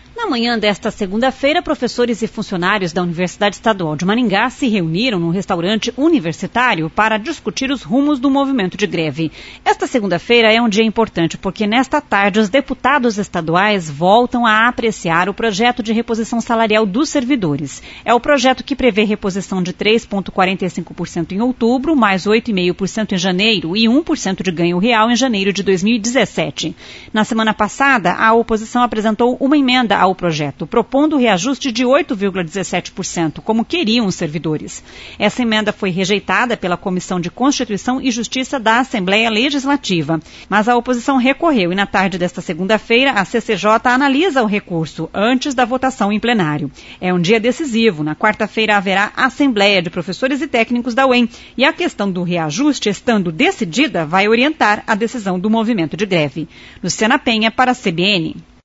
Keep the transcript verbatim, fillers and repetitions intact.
Na manhã desta segunda-feira, professores e funcionários da Universidade Estadual de Maringá se reuniram num restaurante universitário para discutir os rumos do movimento de greve. Esta segunda-feira é um dia importante porque nesta tarde os deputados estaduais voltam a apreciar o projeto de reposição salarial dos servidores. É o projeto que prevê reposição de três vírgula quarenta e cinco por cento em outubro, mais oito vírgula cinco por cento em janeiro e um por cento de ganho real em janeiro de dois mil e dezessete. Na semana passada, a oposição apresentou uma emenda ao projeto, propondo o reajuste de oito vírgula dezessete por cento, como queriam os servidores. Essa emenda foi rejeitada pela Comissão de Constituição e Justiça da Assembleia Legislativa, mas a oposição recorreu e na tarde desta segunda-feira a C C J analisa o recurso antes da votação em plenário. É um dia decisivo. Na quarta-feira haverá Assembleia de Professores e Técnicos da U E M e a questão do reajuste, estando decidida, vai orientar a decisão do movimento de greve. Luciana Penha para a C B N.